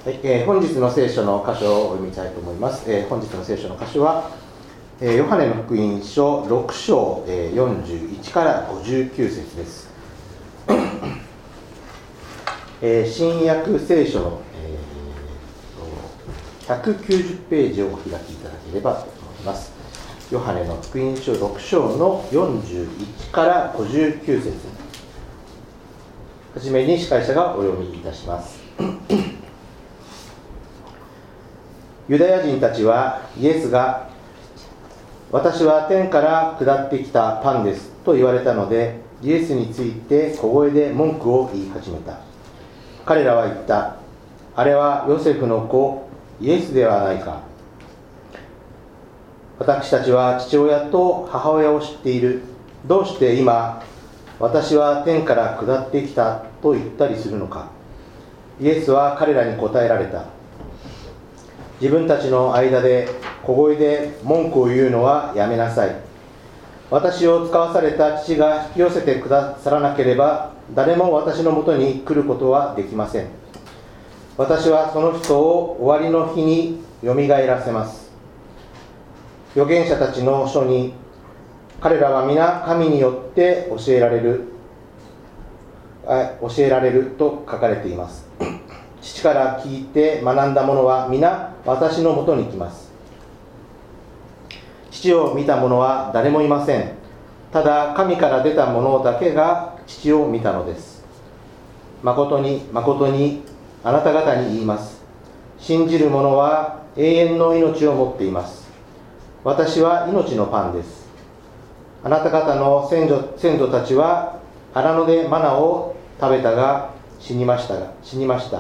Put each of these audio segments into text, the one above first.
はい、本日の聖書の箇所をお読みしたいと思います。本日の聖書の箇所は、ヨハネの福音書6章、41から59節です。新約聖書の、190ページをお開きいただければと思います。ヨハネの福音書6章の41から59節。はじめに司会者がお読みいたします。ユダヤ人たちはイエスが私は天から下ってきたパンですと言われたので、イエスについて小声で文句を言い始めた。彼らは言った。あれはヨセフの子イエスではないか。私たちは父親と母親を知っている。どうして今私は天から下ってきたと言ったりするのか。イエスは彼らに答えられた。自分たちの間で小声で文句を言うのはやめなさい。私を使わされた父が引き寄せてくださらなければ、誰も私のもとに来ることはできません。私はその人を終わりの日によみがえらせます。預言者たちの書に、彼らは皆神によって教えられると書かれています。父から聞いて学んだ者は皆私のもとに来ます。父を見た者は誰もいません。ただ神から出た者だけが父を見たのです。誠に誠にあなた方に言います。信じる者は永遠の命を持っています。私は命のパンです。あなた方の先祖たちは荒野でマナを食べたが死にました。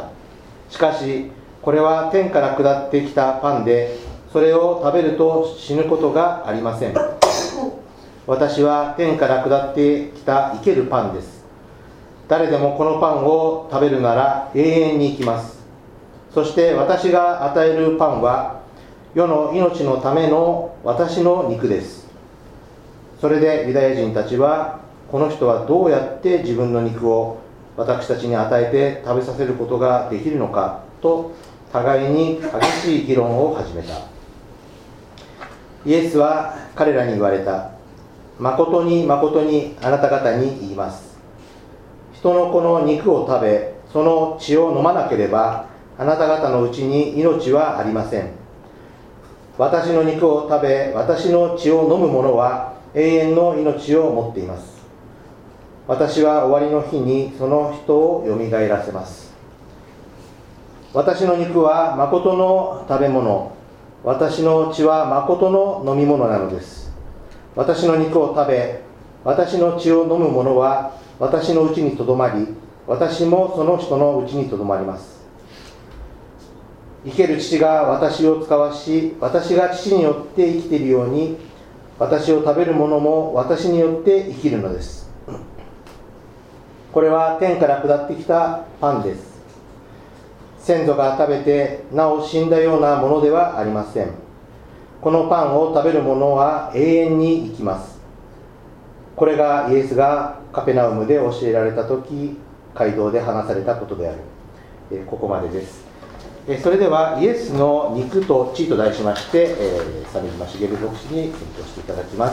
しかしこれは天から下ってきたパンで、それを食べると死ぬことがありません。私は天から下ってきた生けるパンです。誰でもこのパンを食べるなら永遠に生きます。そして私が与えるパンは世の命のための私の肉です。それでユダヤ人たちは、この人はどうやって自分の肉を私たちに与えて食べさせることができるのかと互いに激しい議論を始めた。イエスは彼らに言われた。誠に誠にあなた方に言います。人の子の肉を食べ、その血を飲まなければ、あなた方のうちに命はありません。私の肉を食べ、私の血を飲む者は永遠の命を持っています。私は終わりの日にその人をよみがえらせます。私の肉は誠の食べ物、私の血は誠の飲み物なのです。私の肉を食べ、私の血を飲む者は私のうちにとどまり、私もその人のうちにとどまります。生ける父が私を使わし、私が父によって生きているように、私を食べる者も私によって生きるのです。これは天から下ってきたパンです。先祖が食べてなお死んだようなものではありません。このパンを食べる者は永遠に生きます。これがイエスがカペナウムで教えられた時、街道で話されたことである。ここまでです。それではイエスの肉と血と題しまして、鮫島茂牧師に検討していただきます。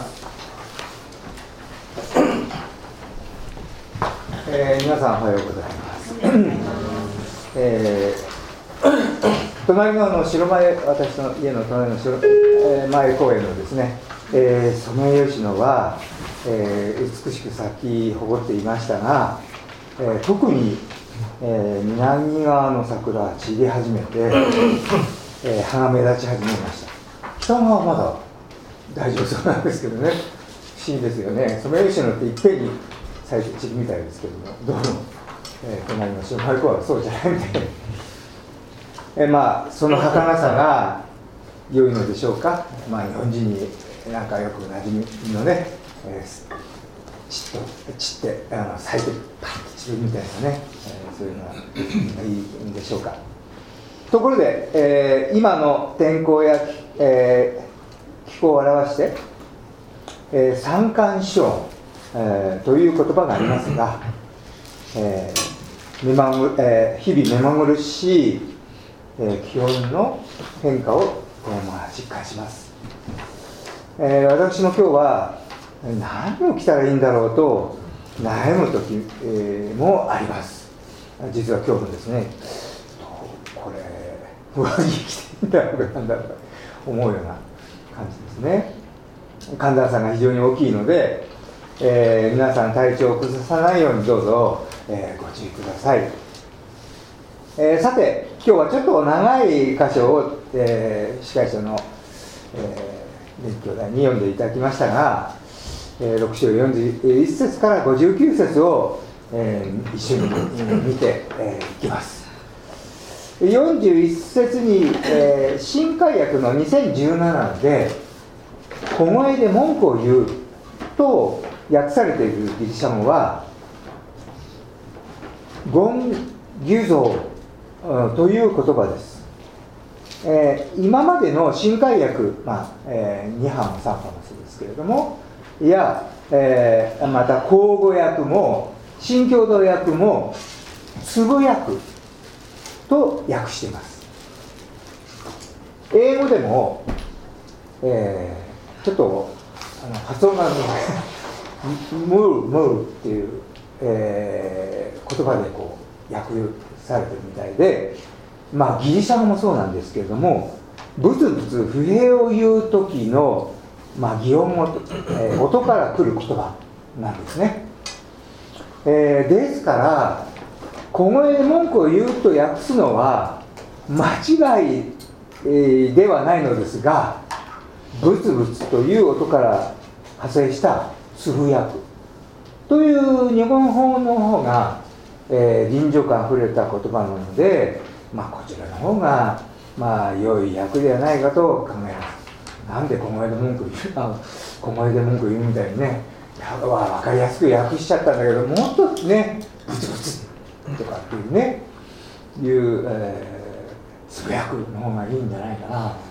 皆さんおはようございます。隣の白前、私の家の隣の白前公園のですね、ソメイヨシノは、美しく咲き誇っていましたが、特に、南側の桜は散り始めて、葉が目立ち始めました。北側はまだ大丈夫そうなんですけどね、不思議ですよね。ソメイヨシノっていっぺんに咲いて散るみたいですけども、どうも、隣の白前公園はそうじゃないみたいで、その儚さが良いのでしょうか。日本人になんかよく馴染みのね、散って咲いてパッと散るみたいなね、そういうのがいいんでしょうか。ところで、今の天候や、気候を表して、三寒四温、という言葉がありますが、日々目まぐるしい気温の変化を、実感します。私も今日は何を着たらいいんだろうと悩む時、もあります。実は今日もですね、これ上着着ていいんだろうかなんだろうか思うような感じですね。寒暖差が非常に大きいので、皆さん体調を崩さないようにどうぞ、ご注意ください。さて今日はちょっと長い箇所を、司会者の、勉強台に読んでいただきましたが、6章41節から59節を、一緒に見ていきます。41節に、新海訳の2017で小声で文句を言うと訳されているギリシャ語はゴンギュゾーという言葉です。今までの新海訳、2版も3版もそうですけれども、また口語訳も新共同訳もつぶやくと訳しています。英語でも、ちょっと発音がムーっていう、言葉でこう訳されてるみたいで、ギリシャ語もそうなんですけれども、ブツブツ不平を言う時の、擬音語、音から来る言葉なんですね。ですから小声で文句を言うと訳すのは間違い、ではないのですが、ブツブツという音から派生したつぶやくという日本語の方が、臨場感あふれた言葉なので、こちらの方が良い訳ではないかと考えます。なんで小声で文句言うみたいにね、分かりやすく訳しちゃったんだけど、もっとねブツブツとかっていうねつぶやくの方がいいんじゃないかなって、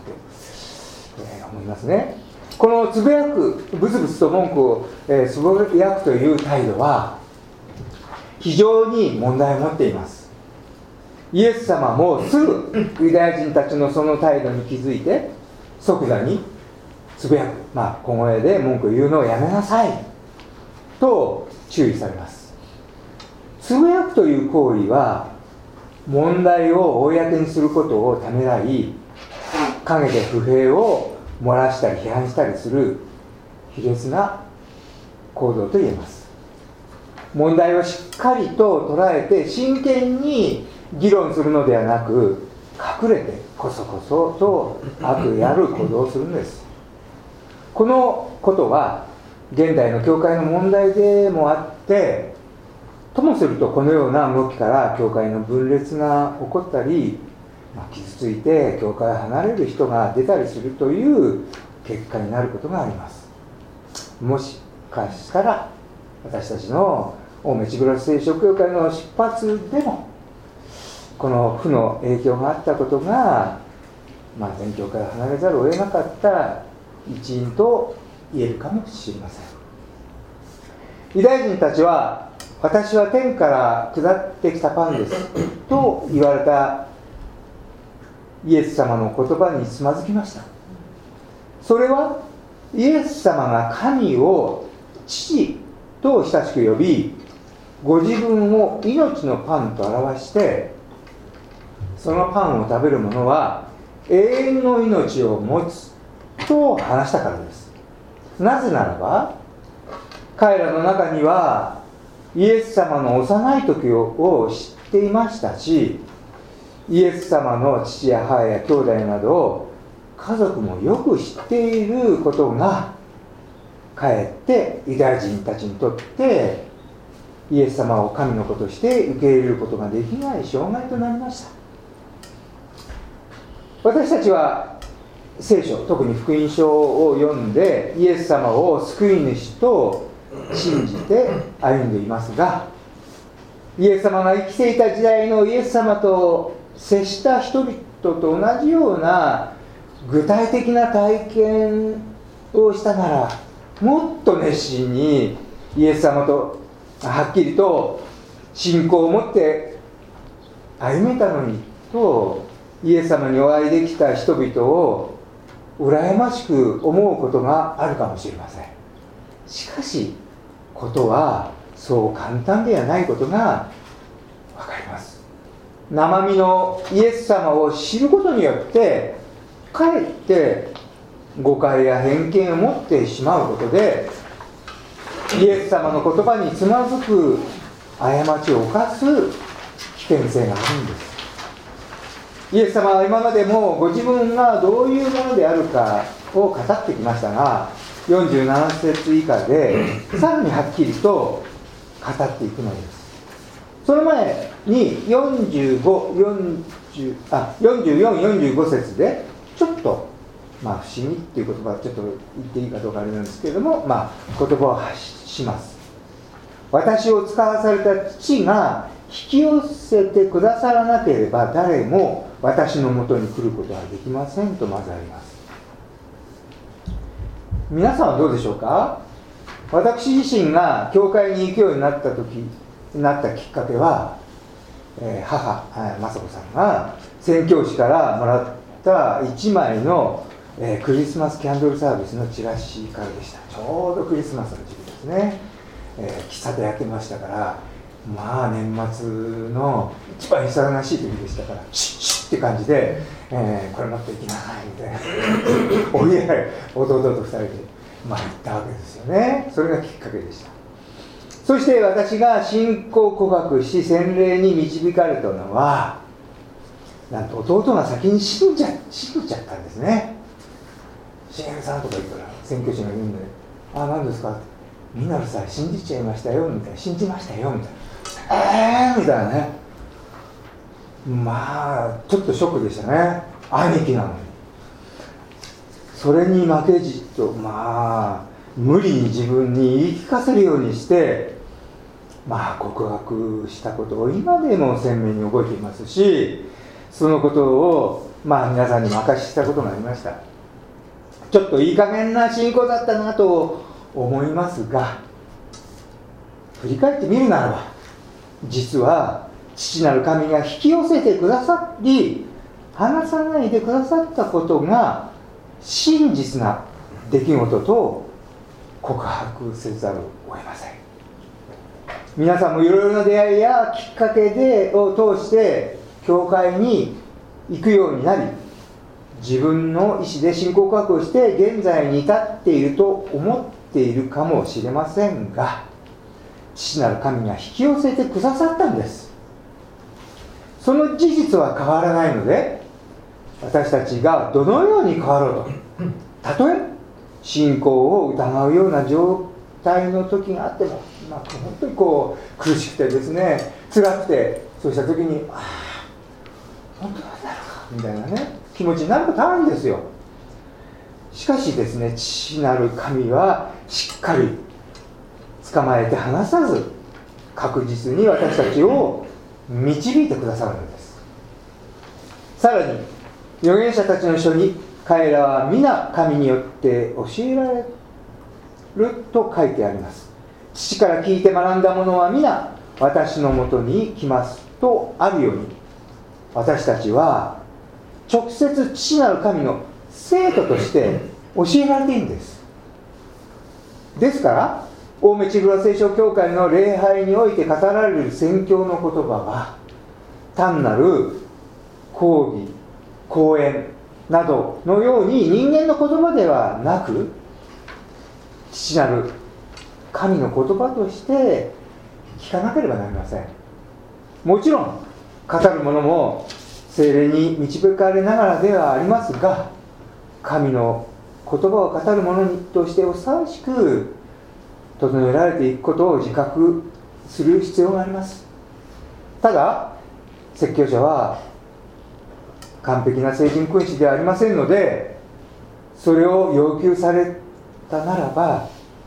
思いますね。このつぶやく、ブツブツと文句を、つぶやくという態度は非常に問題を持っています。イエス様もすぐユダヤ人たちのその態度に気づいて即座につぶやく、小声で文句を言うのをやめなさいと注意されます。つぶやくという行為は問題を公にすることをためらい、陰で不平を漏らしたり批判したりする卑劣な行動と言えます。問題をしっかりと捉えて真剣に議論するのではなく、隠れてこそこそと悪やる行動をするんです。このことは現代の教会の問題でもあって、ともするとこのような動きから教会の分裂が起こったり、傷ついて教会を離れる人が出たりするという結果になることがあります。もしかしたら私たちの青梅千倉聖書教会の出発でもこの負の影響があったことが、全教会を離れざるを得なかった一因と言えるかもしれません。ユダヤ人たちは、私は天から下ってきたパンですと言われたイエス様の言葉につまずきました。それはイエス様が神を父と親しく呼び、ご自分を命のパンと表して、そのパンを食べる者は永遠の命を持つと話したからです。なぜならば、彼らの中にはイエス様の幼い時を知っていましたし、イエス様の父や母や兄弟など家族もよく知っていることが、かえってユダヤ人たちにとってイエス様を神の子として受け入れることができない障害となりました。私たちは聖書、特に福音書を読んでイエス様を救い主と信じて歩んでいますが、イエス様が生きていた時代のイエス様と接した人々と同じような具体的な体験をしたなら、もっと熱心にイエス様とはっきりと信仰を持って歩めたのにとイエス様にお会いできた人々を羨ましく思うことがあるかもしれません。しかしことはそう簡単ではないことが分かります。生身のイエス様を知ることによってかえって誤解や偏見を持ってしまうことで、イエス様の言葉につまずく過ちを犯す危険性があるんです。イエス様は今までもご自分がどういうものであるかを語ってきましたが、47節以下でさらにはっきりと語っていくのです。その前に44、45節でちょっと不思議っていう言葉はちょっと言っていいかどうかあれなんですけれども、言葉を発します。私を使わされた父が引き寄せてくださらなければ誰も私のもとに来ることはできませんとまずあります。皆さんはどうでしょうか。私自身が教会に行くようになったきっかけは、母雅子さんが宣教師からもらった1枚の、クリスマスキャンドルサービスのチラシからでした。ちょうどクリスマスの時期ですね。喫茶でやってましたから、年末の一番忙しい時でしたから、シッシッって感じで、これ持っていきなさいみたいなおいやい弟と2人で行ったわけですよね。それがきっかけでした。そして私が信仰告白し洗礼に導かれたのは、なんと弟が先に死んじゃったんですね。しげるさんとか言ったら宣教師が言うんで、何ですか、みんなでさ信じちゃいましたよみたいな、信じましたよみたいな、みたいなね。ちょっとショックでしたね。兄貴なのに。それに負けじと無理に自分に言い聞かせるようにして告白したことを今でも鮮明に覚えていますし、そのことを皆さんにも明かししたことがありました。ちょっといい加減な信仰だったなと思いますが、振り返ってみるならば、実は父なる神が引き寄せてくださり離さないでくださったことが真実な出来事と告白せざるを得ません。皆さんもいろいろな出会いやきっかけを通して教会に行くようになり、自分の意思で信仰告白をして現在に至っていると思っているかもしれませんが、父なる神が引き寄せてくださったんです。その事実は変わらないので、私たちがどのように変わろうと、たとえ信仰を疑うような状態の時があっても、本当に苦しくてですね、辛くて、そうした時に本当なんだろうかみたいなね気持ちになることあるんですよ。しかしですね、父なる神はしっかり捕まえて離さず、確実に私たちを導いてくださるのです。さらに預言者たちの書に、彼らは皆神によって教えられると書いてあります。父から聞いて学んだ者は皆私のもとに来ますとあるように、私たちは直接父なる神の生徒として教えられているんです。ですから青梅千倉聖書教会の礼拝において語られる宣教の言葉は、単なる講義講演などのように人間の言葉ではなく、父なる神の言葉として聞かなければなりません。もちろん語る者も聖霊に導かれながらではありますが、神の言葉を語る者としてふさわしく整えられていくことを自覚する必要があります。ただ説教者は完璧な聖人君子ではありませんので、それを要求されたならば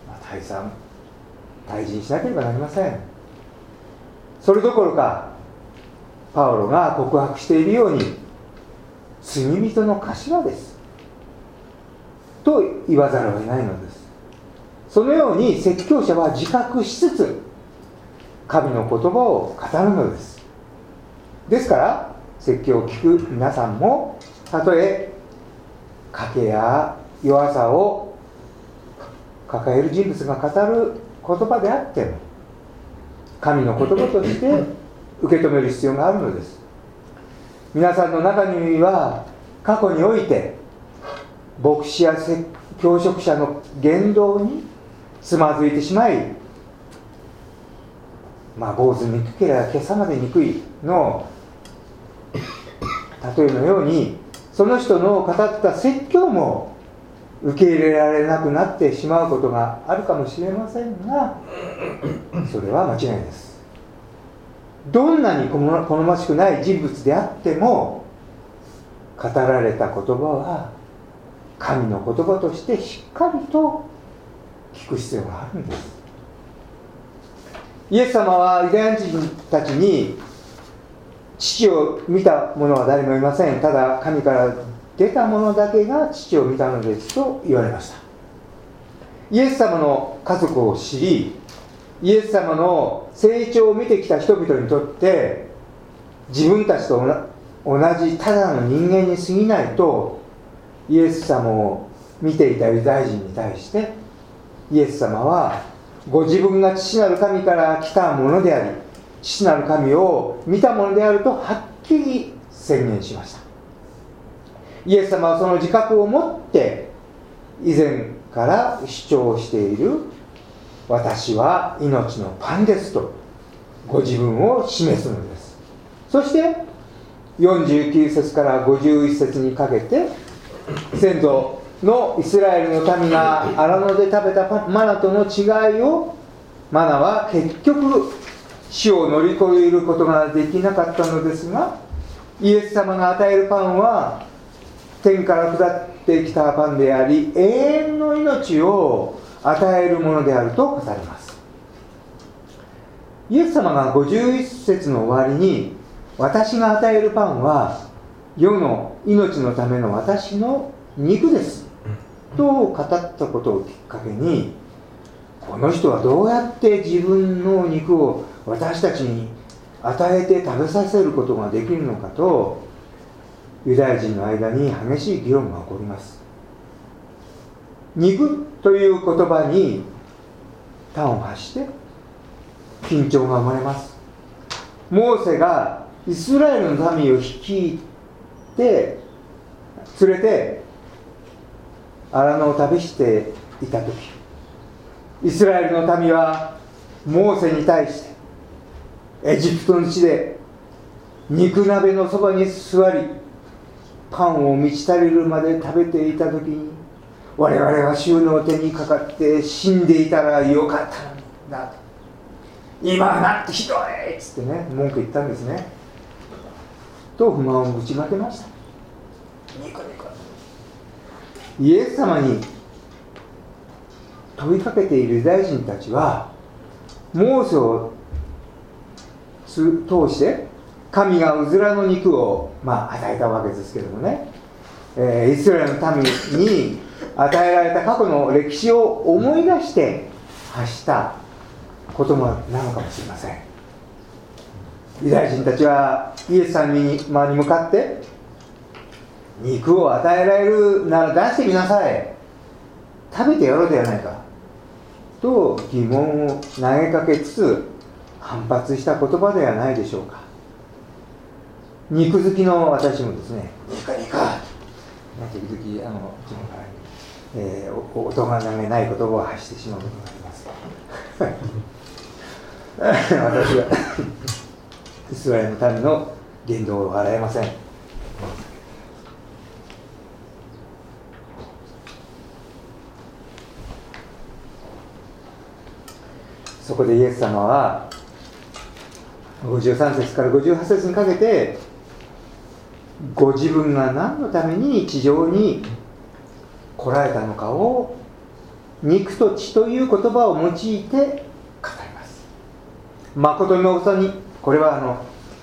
退陣しなければなりません。それどころかパウロが告白しているように、罪人の頭ですと言わざるを得ないのです。そのように説教者は自覚しつつ神の言葉を語るのです。ですから説教を聞く皆さんも、たとえ賭けや弱さを抱える人物が語る言葉であっても、神の言葉として受け止める必要があるのです。皆さんの中には過去において牧師や教職者の言動につまずいてしまい、坊主憎ければ今朝まで憎いの例えのように、その人の語った説教も受け入れられなくなってしまうことがあるかもしれませんが、それは間違いです。どんなに好ましくない人物であっても、語られた言葉は神の言葉としてしっかりと聞く必要があるんです。イエス様はユダヤ人たちに、父を見た者は誰もいません、ただ神から出た者だけが父を見たのですと言われました。イエス様の家族を知り、イエス様の成長を見てきた人々にとって、自分たちと同じただの人間に過ぎないと、イエス様を見ていたユダヤ人に対して、イエス様はご自分が父なる神から来たものであり、父なる神を見たものであるとはっきり宣言しました。イエス様はその自覚を持って以前から主張している、私は命のパンですとご自分を示すのです。そして49節から51節にかけて、先祖のイスラエルの民が荒野で食べたマナとの違いを、マナは結局死を乗り越えることができなかったのですが、イエス様が与えるパンは天から下ってきたパンであり、永遠の命を与えるものであると語ります。イエス様が51節の終わりに、私が与えるパンは世の命のための私の肉ですと語ったことをきっかけに、この人はどうやって自分の肉を私たちに与えて食べさせることができるのかと、ユダヤ人の間に激しい議論が起こります。肉という言葉に端を発して緊張が生まれます。モーセがイスラエルの民を率いて連れて荒野を旅していた時、イスラエルの民はモーセに対してエジプトの地で肉鍋のそばに座り、パンを満ち足りるまで食べていた時に、我々は主の手にかかって死んでいたらよかったのだと、今はなんてひどいっつってね、文句言ったんですね。と不満をぶちまけました。ニコニコ。イエス様に問いかけているユダヤ人たちは、モーセを通して神がうずらの肉を、与えたわけですけどもね、イスラエルの民に与えられた過去の歴史を思い出して発した言葉なのかもしれません。ユダヤ人たちはイエス様に向かって、肉を与えられるなら出してみなさい、食べてやろうではないかと疑問を投げかけつつ反発した言葉ではないでしょうか。肉好きの私もですね、肉時々自分から音が投げない言葉を発してしまうことがあります。私はイスラエルの民の言動を笑えません。そこでイエス様は53節から58節にかけて、ご自分が何のために地上に来られたのかを肉と血という言葉を用いて語ります。誠に誠に、これは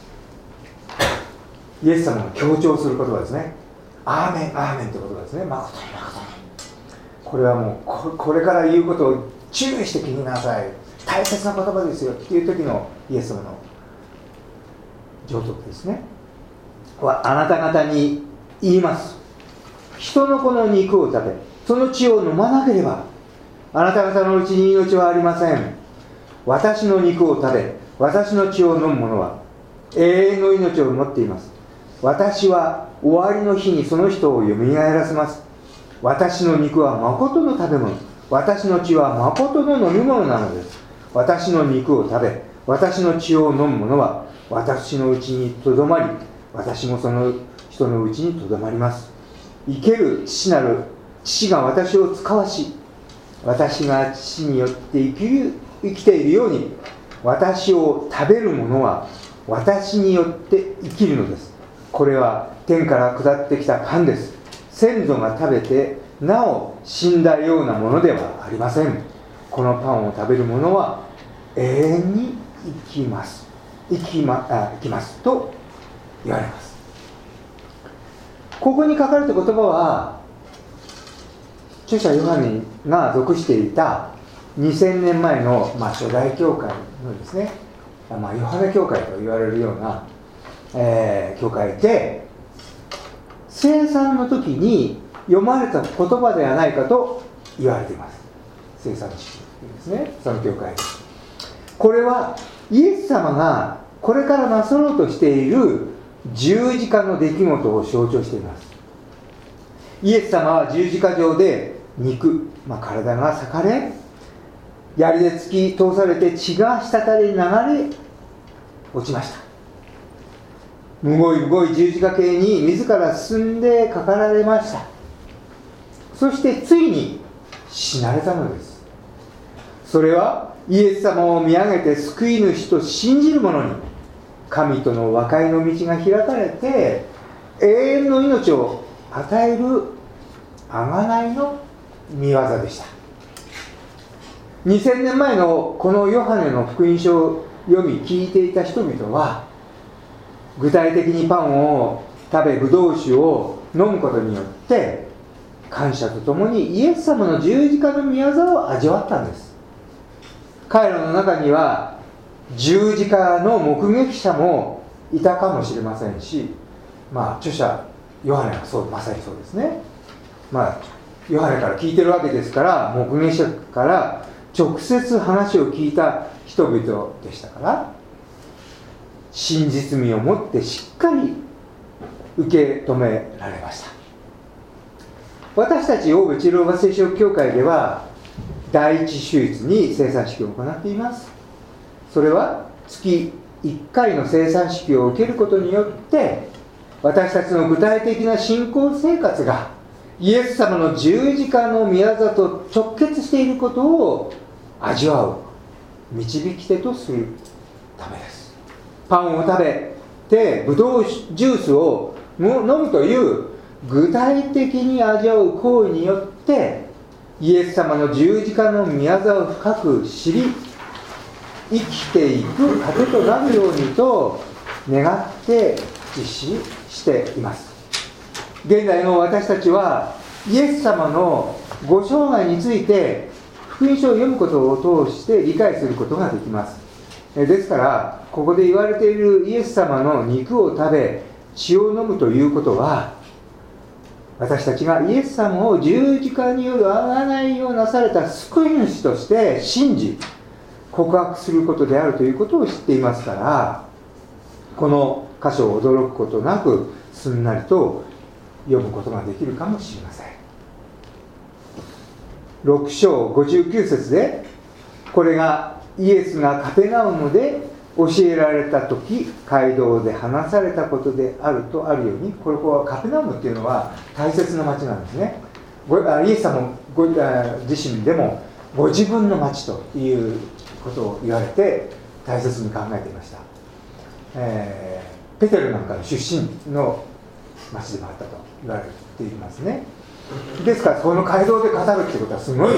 イエス様が強調する言葉ですね。アーメンアーメンという言葉ですね。誠に誠に、これはもうこれから言うことを注意して聞きなさい、大切な言葉ですよっていう時のイエス様の上徳ですね。 はあなた方に言います。人の子の肉を食べ、その血を飲まなければ、あなた方のうちに命はありません。私の肉を食べ、私の血を飲む者は永遠の命を持っています。私は終わりの日にその人をよみがえらせます。私の肉は誠の食べ物、私の血は誠の飲み物なのです。私の肉を食べ、私の血を飲む者は私のうちにとどまり、私もその人のうちにとどまります。生ける父なる父が私を使わし、私が父によって生きているように、私を食べる者は私によって生きるのです。これは天から下ってきたパンです。先祖が食べてなお死んだようなものではありません。このパンを食べる者は永遠に生きますと言われます。ここに書かれた言葉は、著者ヨハネが属していた2000年前の、初代教会のですね、ヨハネ教会と言われるような、教会で聖餐の時に読まれた言葉ではないかと言われています。聖餐式ですね、その教会です。これはイエス様がこれからなさろうとしている十字架の出来事を象徴しています。イエス様は十字架上で肉、体が裂かれ、槍で突き通されて血が滴り流れ落ちました。むごいむごい十字架刑に自ら進んでかかられました。そしてついに死なれたのです。それはイエス様を見上げて救い主と信じる者に神との和解の道が開かれて永遠の命を与える贖いの御業でした。2000年前のこのヨハネの福音書を読み聞いていた人々は、具体的にパンを食べブドウ酒を飲むことによって感謝とともにイエス様の十字架の御業を味わったんです。彼らの中には十字架の目撃者もいたかもしれませんし、著者ヨハネはまさにそうですね。ヨハネから聞いてるわけですから、目撃者から直接話を聞いた人々でしたから、真実味を持ってしっかり受け止められました。私たち大部治療場聖書協会では第一手術に生産式を行っています。それは月1回の生産式を受けることによって私たちの具体的な信仰生活がイエス様の十字架の御業と直結していることを味わう導き手とするためです。パンを食べてブドウジュースを飲むという具体的に味わう行為によってイエス様の十字架の御業を深く知り生きていく糧となるようにと願って実施しています。現代の私たちはイエス様のご生涯について福音書を読むことを通して理解することができます。ですからここで言われているイエス様の肉を食べ血を飲むということは、私たちがイエス様を十字架による贖いをなされた救い主として信じ告白することであるということを知っていますから、この箇所を驚くことなくすんなりと読むことができるかもしれません。6章59節で、これがイエスがカペナウムで教えられた時街道で話されたことであるとあるように、これはカペナウムっていうのは大切な町なんですね。イエス様自身でもご自分の町ということを言われて大切に考えていました。ペテルなんかの出身の町でもあったと言われていますね。ですからこの街道で語るってことはすごい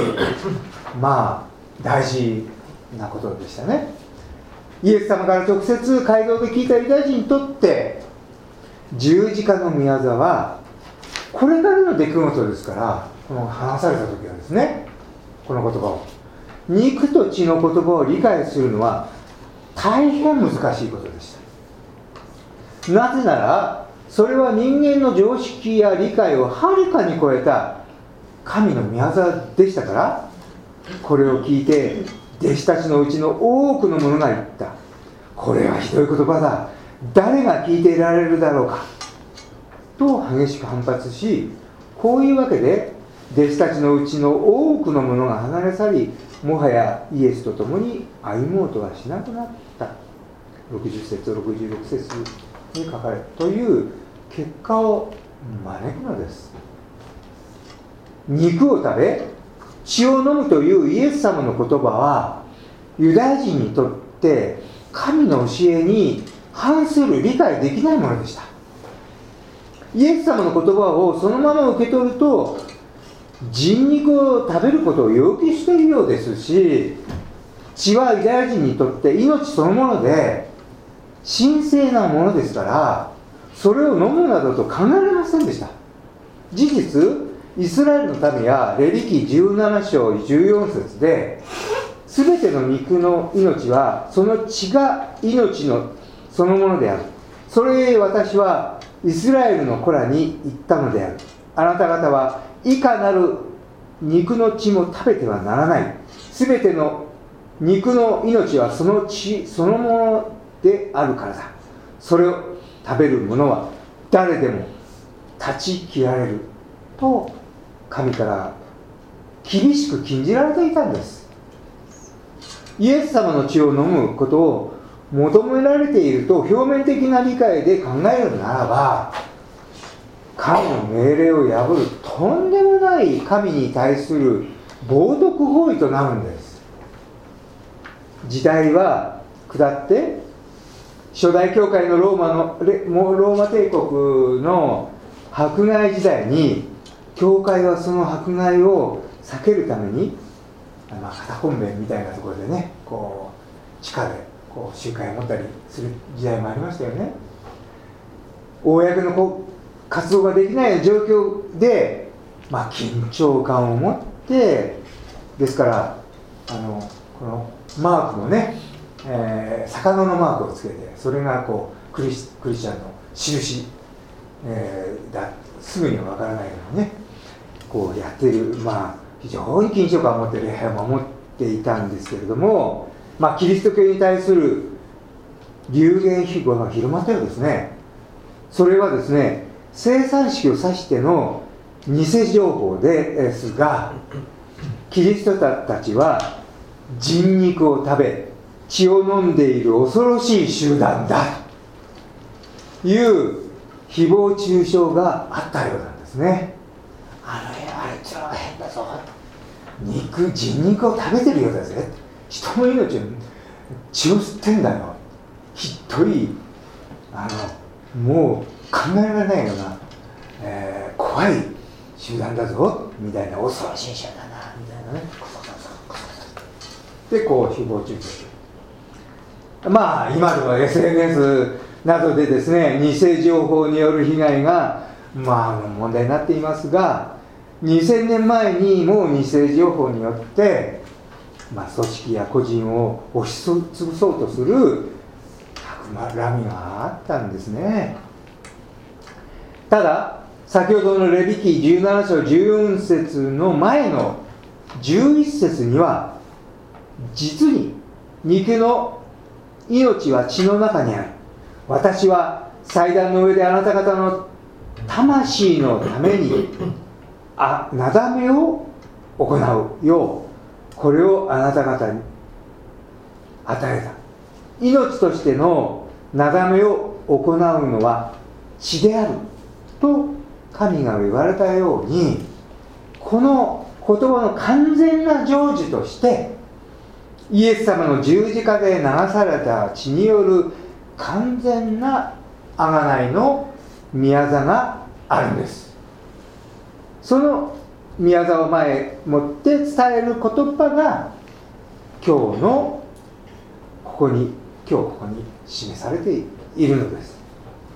大事なことでしたね。イエス様から直接街道で聞いたユダヤ人にとって十字架の御業はこれからの出来事ですから、この話された時はですね、この言葉を肉と血の言葉を理解するのは大変難しいことでした。なぜならそれは人間の常識や理解をはるかに超えた神の御業でしたから、これを聞いて弟子たちのうちの多くの者が言った。これはひどい言葉だ。誰が聞いていられるだろうか。と激しく反発し、こういうわけで弟子たちのうちの多くの者が離れ去り、もはやイエスと共に歩もうとはしなくなった。60節66節に書かれるという結果を招くのです。肉を食べ血を飲むというイエス様の言葉は、ユダヤ人にとって神の教えに反する、理解できないものでした。イエス様の言葉をそのまま受け取ると、人肉を食べることを要求しているようですし、血はユダヤ人にとって命そのもので神聖なものですから、それを飲むなどと考えられませんでした。事実、イスラエルの民やレビ記17章14節で、すべての肉の命はその血が命のそのものである。それゆえ私はイスラエルの子らに言ったのである。あなた方はいかなる肉の血も食べてはならない。すべての肉の命はその血そのものであるからだ。それを食べる者は誰でも断ち切られると神から厳しく禁じられていたんです。イエス様の血を飲むことを求められていると表面的な理解で考えるならば、神の命令を破るとんでもない神に対する冒涜行為となるんです。時代は下って初代教会のローマ帝国の迫害時代に、教会はその迫害を避けるために、肩本弁みたいなところでね、こう地下でこう集会を持ったりする時代もありましたよね。公の活動ができない状況で、緊張感を持って、ですからこのマークのね、魚のマークをつけて、それがこうクリスチャンの印、だすぐには分からないようにね、こうやっている、非常に緊張感を持って礼拝を守っていたんですけれども、キリスト教に対する流言飛語が広まったようですね。それはですね、生産式を指しての偽情報ですが、キリストたちは人肉を食べ血を飲んでいる恐ろしい集団だという誹謗中傷があったようなんですね。あいつらは変だぞ、人肉を食べてるようだぜ、人の命の血を吸ってんだよ、ひどいもう考えられないような、怖い集団だぞみたいな、恐ろしい集団だみたいなね、でこう誹謗中傷する。今では SNS などでですね、偽情報による被害が問題になっていますが、2000年前にも偽情報によって組織や個人を押し潰そうとする企みがあったんですね。ただ先ほどのレビ記17章14節の前の11節には、実に肉の命は血の中にある。私は祭壇の上であなた方の魂のためになだめを行うよう、これをあなた方に与えた。命としてのなだめを行うのは血であると神が言われたように、この言葉の完全な成就としてイエス様の十字架で流された血による完全な贖いの御業があるんです。その御業を前もって伝える言葉が今日ここに示されているのです。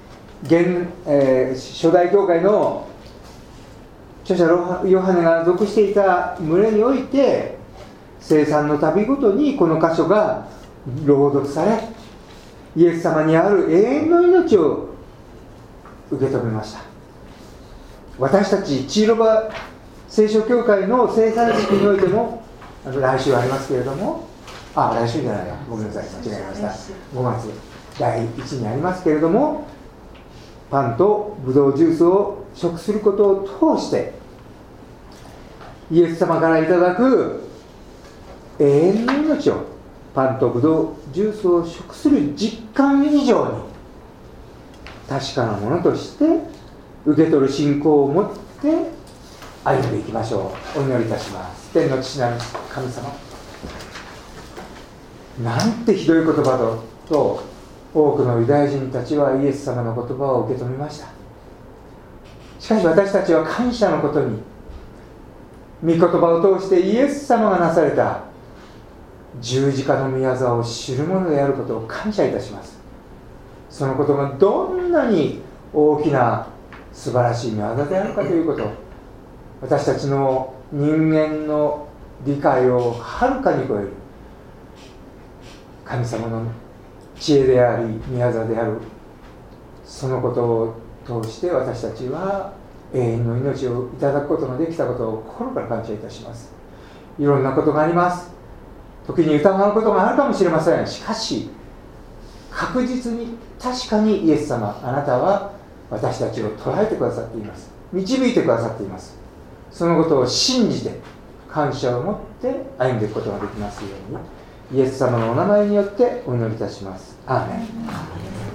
初代教会の著者ヨハネが属していた群れにおいて、聖餐の旅ごとにこの箇所が朗読され、イエス様にある永遠の命を受け止めました。私たち千広場聖書協会の生産式においても来週ありますけれども、来週じゃないや、ごめんなさい、間違えました。5月第1にありますけれども、パンとブドウジュースを食することを通してイエス様からいただく永遠の命を、パンとブドウジュースを食する実感以上に確かなものとして受け取る信仰を持って歩んでいきましょう。お祈りいたします。天の父なる神様、なんてひどい言葉だと多くのユダヤ人たちはイエス様の言葉を受け止めました。しかし私たちは感謝のことに、御言葉を通してイエス様がなされた十字架の御業を知るものであることを感謝いたします。そのことがどんなに大きな素晴らしい御業であるかということ、私たちの人間の理解をはるかに超える神様の知恵であり御業である、そのことを通して私たちは永遠の命をいただくことができたことを心から感謝いたします。いろんなことがあります。時に疑うことがあるかもしれません。しかし確実に確かにイエス様、あなたは私たちを捉えてくださっています。導いてくださっています。そのことを信じて感謝を持って歩んでいくことができますように、イエス様のお名前によってお祈りいたします。アーメン。